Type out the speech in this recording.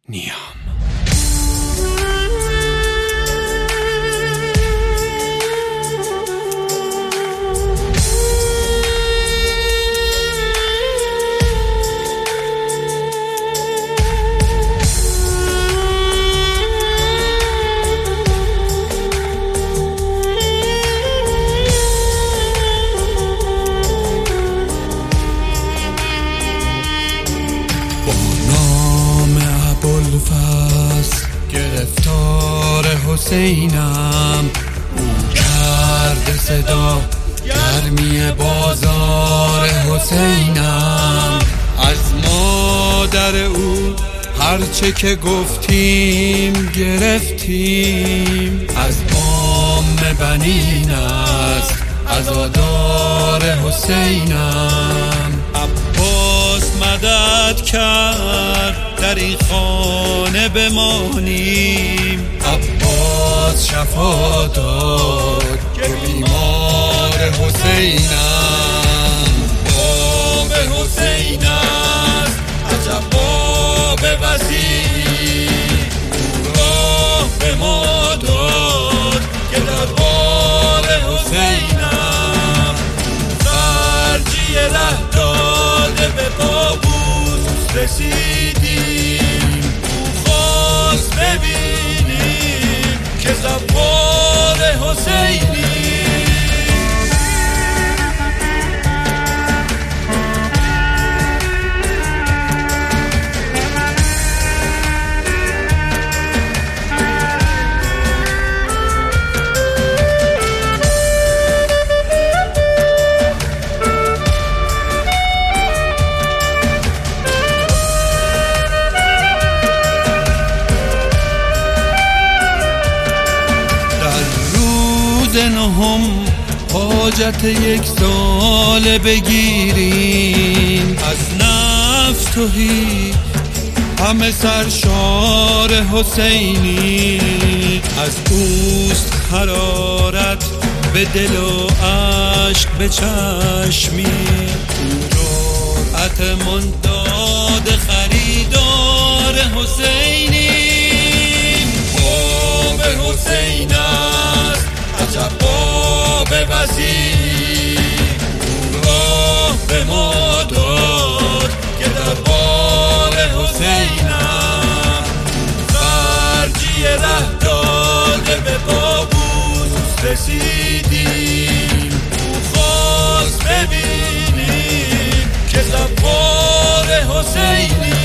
نیام. گرفتار حسینم، او کرده صدا گرمی بازار حسینم. از مادر او هرچه که گفتیم گرفتیم، از بنین است عزادار حسینم. عباس مدد کرد در این خانه بمانیم، عباس شفا داد که بیمار حسینم. باب حسین است عجب باب وسیع، او راه به ما داد که در باب حسینم. خرجی ره داده به قابوس رسیدیم، او خواست ببینیم که زوار حسینی. نهم حاجت یک سال بگیریم، از نفس تهی همه سرشار حسینی. از اوست حرارت به دل و عشق به چشمی، او جرأت منداد خریدار حسینی. باب حسین است عجب باب وسیع، او راه به ما داد که در باب حسینم. خرجی ره داده به قابوس رسیدیم، او خواست ببینیم که زوار حسینی.